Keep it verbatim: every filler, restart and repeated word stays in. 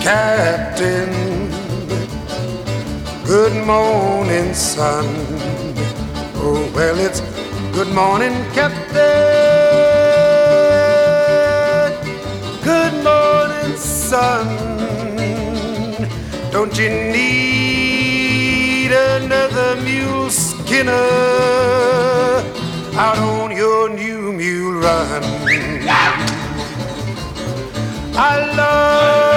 Captain. Good morning, son. Oh, well, it's good morning, Captain. Good morning, son. Don't you need another mule skinner out on your new mule run? I love